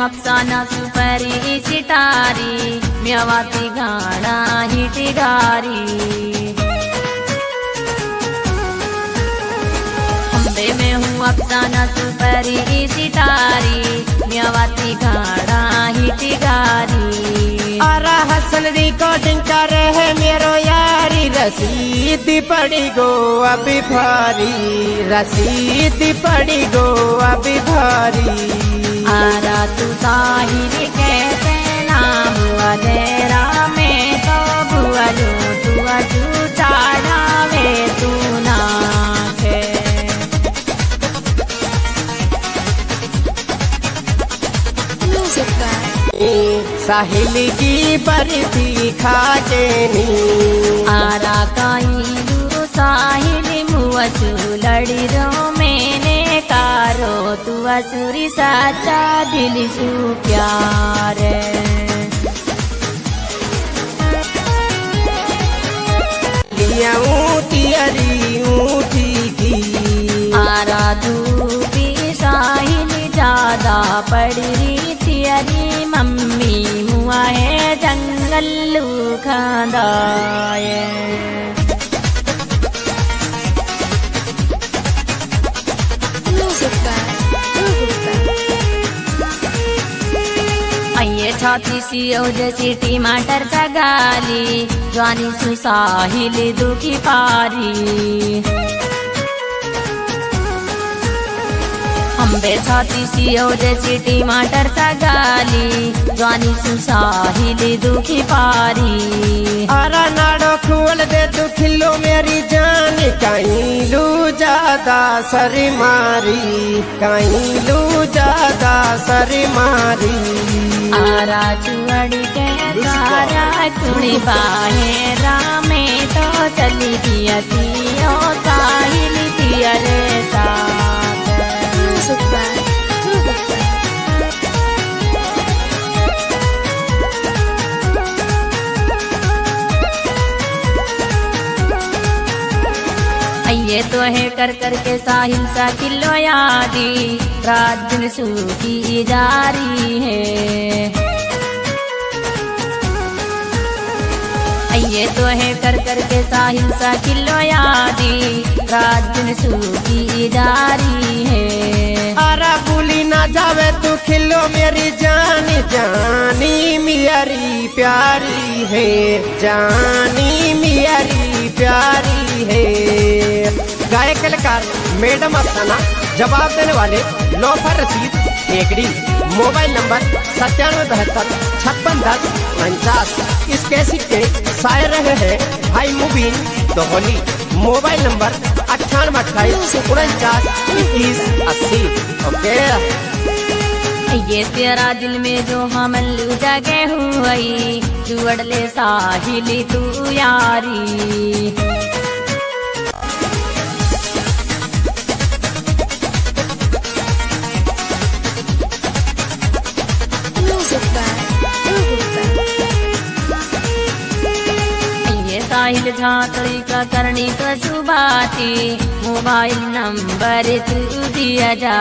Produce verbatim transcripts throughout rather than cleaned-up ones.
अफसाना सुपरी सितारी म्यावाती गाना हिटगारी अम्बे में हूँ अफसाना सुपरी सितारी म्यावाती गाना हिटगारी आरा हसन रिकॉर्डिंग कर रहे मेरो यारी रसीद पड़ी गो अभी भारी रसीद पड़ी गो अभी भारी आरा तू साहिर कैसे नाम अधेरा में तो बुआ जो तुआ झूठा वे तू ना खे साहिल की बर्फी खाके नी आरा काई साहिल मुआ लड़ी रो मैंने कारो तू असुरी साचा दिल सु प्यार लिया ऊटी अरी ऊटी की आरा तू भी साहिल ज्यादा पड़ रही थी अरी मम्मी मुआ है जंगल खांदा आइए छाती सी ओजे सिटी मटर का गाली जानी सु साहिल दुखी पारी अम्बे छाती सी ओजे सिटी मटर का गाली जानी सु साहिल दुखी पारी आरा नाड़ो खोल दे तू खिलो मेरी जान कहीं लू ज्यादा सरी मारी कहीं लू ज्यादा सरी मारी आरा चुअड़ी के सारा कुड़ी बाहेरा में तो चली दिया तियो साहिल दिया रे ये तो है कर कर के साहिल सा किलो यादी रात दिन सूखी जारी है ये तो है कर कर के साहिल सा किलो यादी रात दिन सूखी जारी है आरा भूली ना जावे तू खिलो मेरी जानी जानी मेरी प्यारी है जानी मेरी प्यारी है गायक कलाकार मैडम अफसाना जवाब देने वाले लोफर रशीद हेगड़ी मोबाइल नंबर सत्तानवे बहत्तर छप्पन दस उनचास इस कैसेट के शायर रहे हैं भाई मुबीन दोहली मोबाइल नंबर अट्ठानवे अट्ठाईस उनचास इक्कीस अस्सी ओके ये तेरा दिल में जो हमल जगे हुई जुड़ले साहिल तू यारी साहिल झांकड़ी का करनी का सुबाती मोबाइल नंबर तू दिया जा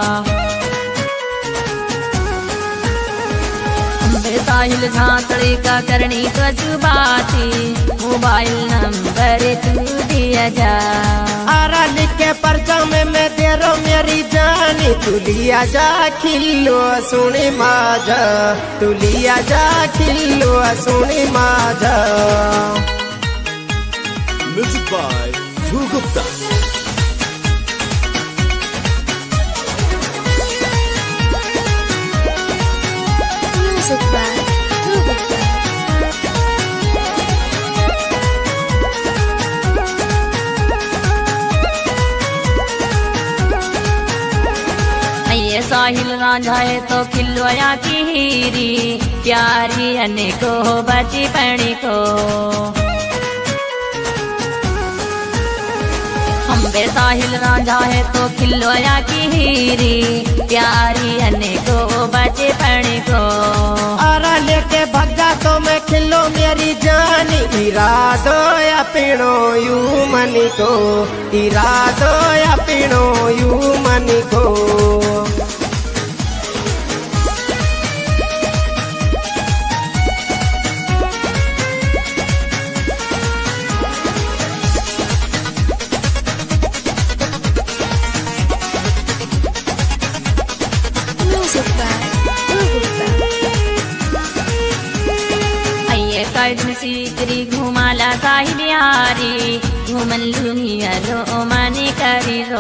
साहिल झांकड़ी का करनी का सुबाती मोबाइल नंबर तू दिया जा आरा लिख के पर्चा में मैं तेरो मेरी जानी तू लिया जा खिलो सुनी माजा तू लिया जा खिलो सुनी माजा Music by Dhruv Gupta. Music by Dhruv Gupta. ये साहिल रांझाए तो खिलवाया की हीरी प्यारी अनेको बची पड़ी को अम्बे साहिल रांझा है तो खिलवाया की हीरी प्यारी अनेको बचे पड़ी को आरा लेके भगा तो मैं खिलो मेरी जानी इरादो या पीणो यू मनी को इरादो या पीणो यू मनी को Music by Dhruv आइए कैदन सीकरी घुमाला साहिल यारी घुमन लुनिया रो मानी करी रो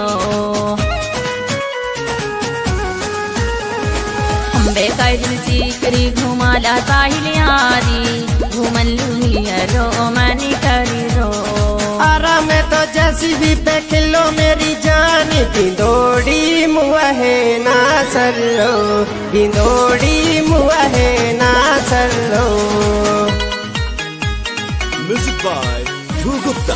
अम्बे कैदन सीकरी घुमाला साहिल यारी घुमन लुनिया रो मानी करी रो आरा में तो जैसी भी पे खिलो मेरी जान गिंदोड़ी मुआ है ना सरो गिंदोड़ी मुआ है ना सरो Music by Dhruv Gupta.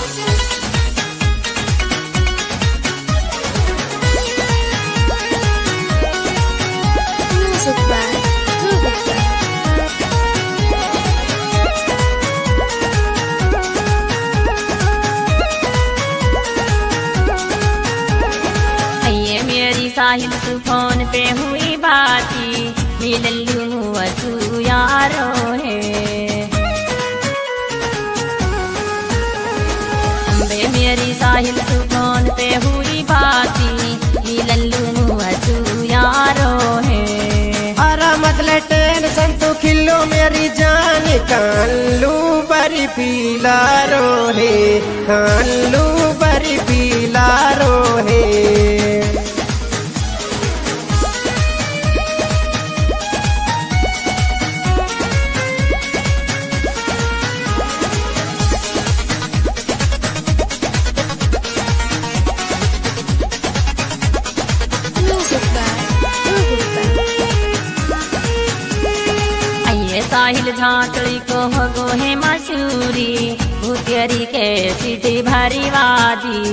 Music by Dhruv Gupta. आइए मेरी साहिल तू फोन पे हुई बाती मिललू मुआ तू यारो है अम्बे मेरी साहिल तू फोन पे हुई बाती मिललू मुआ तू यारो है आरा मतलब टेंशन तू खिलो मेरी जान कान लू बरी पीला रो है कान लू बरी पीला रो है Music by Dhruv Gupta. आइए साहिल झांकड़ी को हो गो है मशूरी भूतियरी के सीधी भारी वादी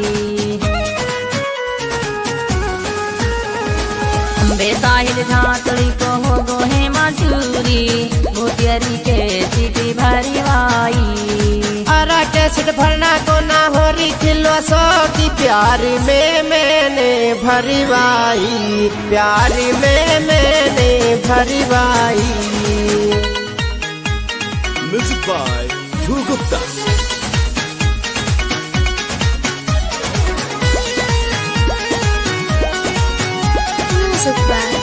अम्बे साहिल झांकड़ी को हो गो है मशूरी भूतियरी के सीधी भारी वाई आरा कैसेट भरना को ना हो रही खिलो सो की प्यार में मैंने भरवाई प्यार में मैंने भरवाई Music by Dhruv Gupta. Music by